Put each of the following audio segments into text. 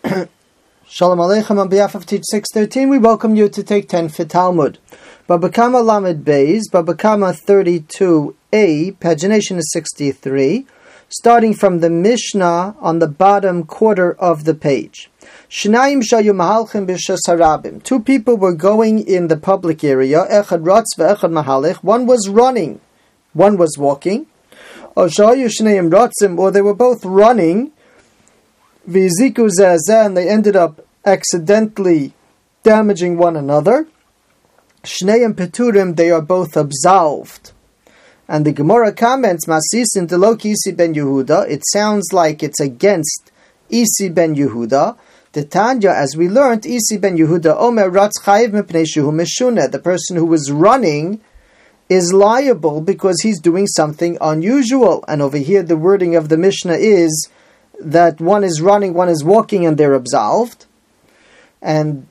Shalom Aleichem. On behalf of Teach 613, we welcome you to take 10 for Talmud. Baba Kama Lamed Beis, Baba Kama 32a, pagination is 63, starting from the Mishnah on the bottom quarter of the page. Shnayim shayu mahalchim b'shas harabim. Two people were going in the public area. Echad ratz ve'echad mahalech. One was running, one was walking. Or shayu shnayim ratzim, or they were both running. V'ziku zeh, and they ended up accidentally damaging one another. Shnayim peturim, they are both absolved. And the Gemara comments, Masisin delok Isi ben Yehuda, it sounds like it's against Isi ben Yehuda. The Tanya, as we learned, Isi ben Yehuda, Omer ratz chayiv mipnei shehu meshuneh. The person who was running is liable because he's doing something unusual. And over here the wording of the Mishnah is that one is running, one is walking, and they're absolved. And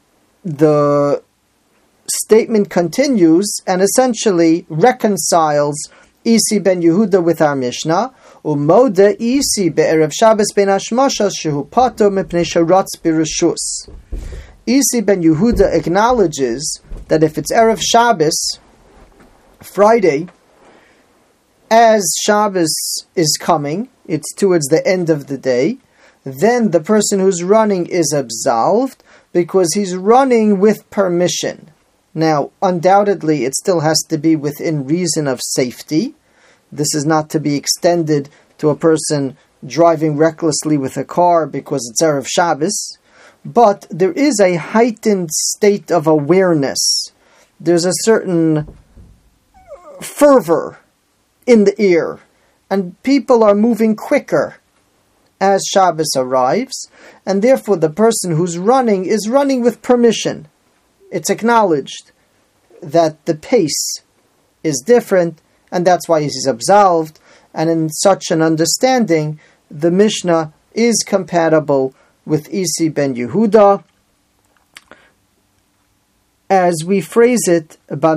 the statement continues and essentially reconciles Isi ben Yehuda with our Mishnah. Umoda Isi be'erev Shabbos ben Hashmashas shehu pato mipnei sheratz b'reshus. Isi ben Yehuda acknowledges that if it's erev Shabbos, Friday, as Shabbos is coming, it's towards the end of the day, then the person who's running is absolved because he's running with permission. Now, undoubtedly, it still has to be within reason of safety. This is not to be extended to a person driving recklessly with a car because it's Erev Shabbos. But there is a heightened state of awareness. There's a certain fervor in the air, and people are moving quicker as Shabbos arrives, and therefore the person who's running is running with permission. It's acknowledged that the pace is different, and that's why he's absolved. And in such an understanding, the Mishnah is compatible with Isi ben Yehuda. As we phrase it,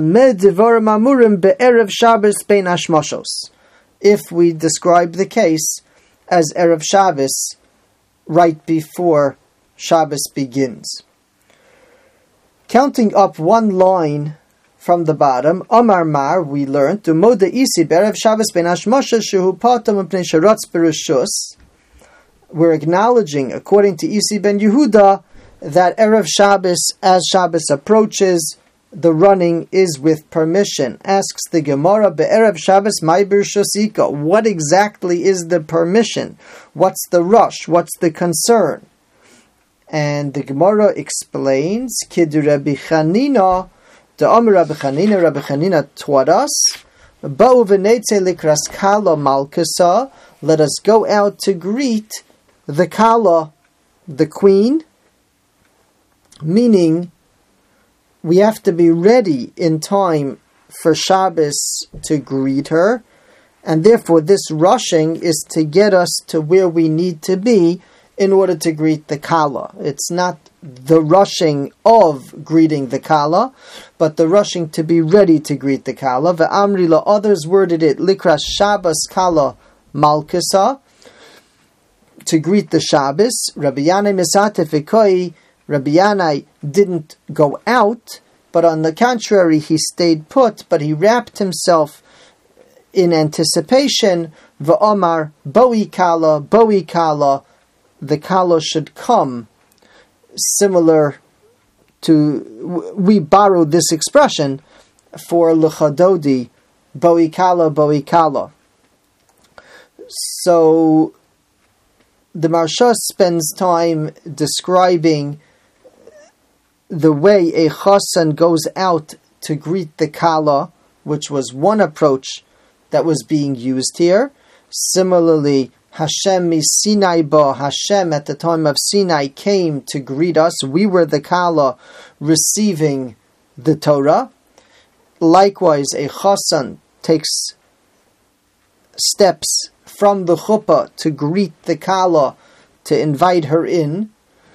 if we describe the case as Erev Shabbos, right before Shabbos begins. Counting up one line from the bottom, Amar Mar, we learned, Umoda Isi be'erev Shabbos ben Hashmashas shehu patam mipnei sheratz b'reshus. We're acknowledging, according to Isi ben Yehuda, that Erev Shabbos, as Shabbos approaches, the running is with permission. Asks the Gemara, Be'erev Shabbos mai b'reshusika. What exactly is the permission? What's the rush? What's the concern? And the Gemara explains, Kid Rabbi Chanina, the Amr Rabbi Chanina taught us, Ba'u v'neitze likras kala malkusa. Let us go out to greet the kala, the queen. Meaning, we have to be ready in time for Shabbos to greet her, and therefore this rushing is to get us to where we need to be in order to greet the Kala. It's not the rushing of greeting the Kala, but the rushing to be ready to greet the Kala. Ve'amri others worded it, Likras Shabbos Kala Malkusa, to greet the Shabbos. Rabbi Yanai Misate Fikoi, Rabbi Yanai didn't go out, but on the contrary, he stayed put, but he wrapped himself in anticipation. V'omar, boi kala, the kala should come. Similar to, we borrowed this expression for l'chadodi, boi kala. So, the Marsha spends time describing the way a chassan goes out to greet the kala, which was one approach that was being used here. Similarly, Hashem Sinai ba, Hashem at the time of Sinai came to greet us. We were the kala receiving the Torah. Likewise, a chassan takes steps from the chuppah to greet the kala, to invite her in.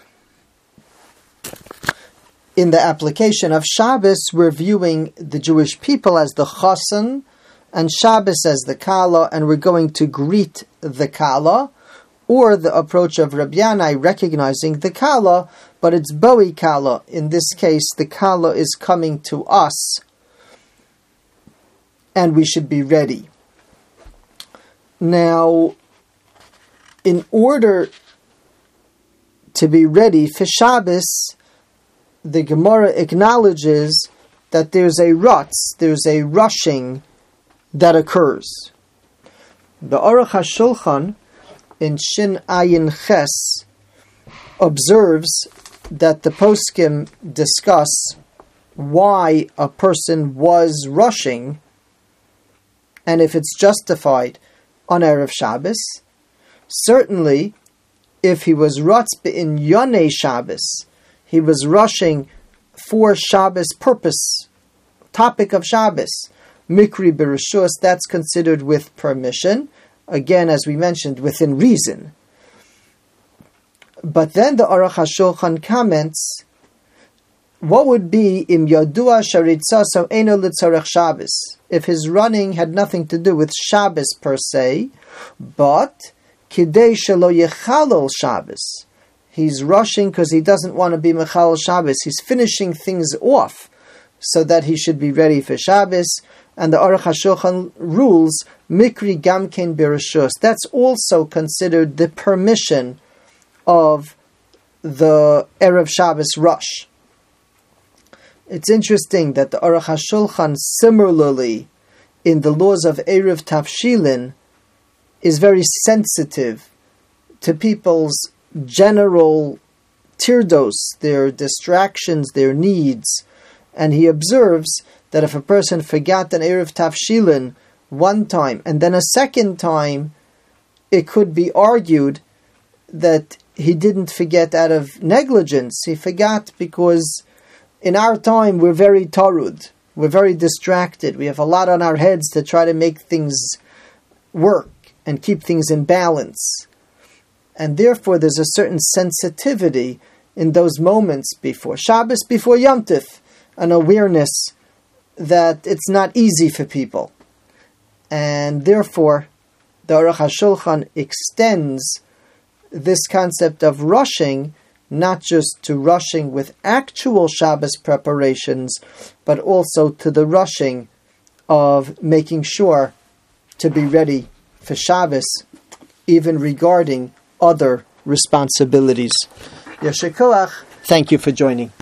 In the application of Shabbos, we're viewing the Jewish people as the chassan and Shabbos as the kala, and we're going to greet the kala. or the approach of Rabbi Yanai, recognizing the Kala, but it's Boi Kala. In this case, the Kala is coming to us, and we should be ready. Now, in order to be ready for Shabbos, the Gemara acknowledges that there's a rutz, there's a rushing that occurs. The Aruch HaShulchan in Shin Ayin Ches observes that the poskim discuss why a person was rushing and if it's justified on Erev Shabbos. Certainly, if he was rutz in Yonei Shabbos, he was rushing for Shabbos purpose, topic of Shabbos, Mikri Bereshus, that's considered with permission, again, as we mentioned, within reason. But then the Aruch HaShulchan comments, what would be im yadua sharitzaso eino litzarech Shabbos, if his running had nothing to do with Shabbos per se, but kidei shelo yechalol Shabbos, he's rushing because he doesn't want to be mechalol Shabbos, he's finishing things off so that he should be ready for Shabbos. And the Aruch HaShulchan rules mikri gamkein bereshus, that's also considered the permission of the Erev Shabbos rush. It's interesting that the Aruch HaShulchan, similarly, in the laws of Erev Tafshilin, is very sensitive to people's general tirdos, their distractions, their needs. And he observes that if a person forgot an Erev Tafshilin one time, and then a second time, it could be argued that he didn't forget out of negligence. He forgot because in our time we're very tarud, we're very distracted, we have a lot on our heads to try to make things work and keep things in balance. And therefore there's a certain sensitivity in those moments before Shabbos, before Yom Tif, an awareness that it's not easy for people. And therefore, the Aruch HaShulchan extends this concept of rushing, not just to rushing with actual Shabbos preparations, but also to the rushing of making sure to be ready for Shabbos, even regarding other responsibilities. Yeshikoach, thank you for joining.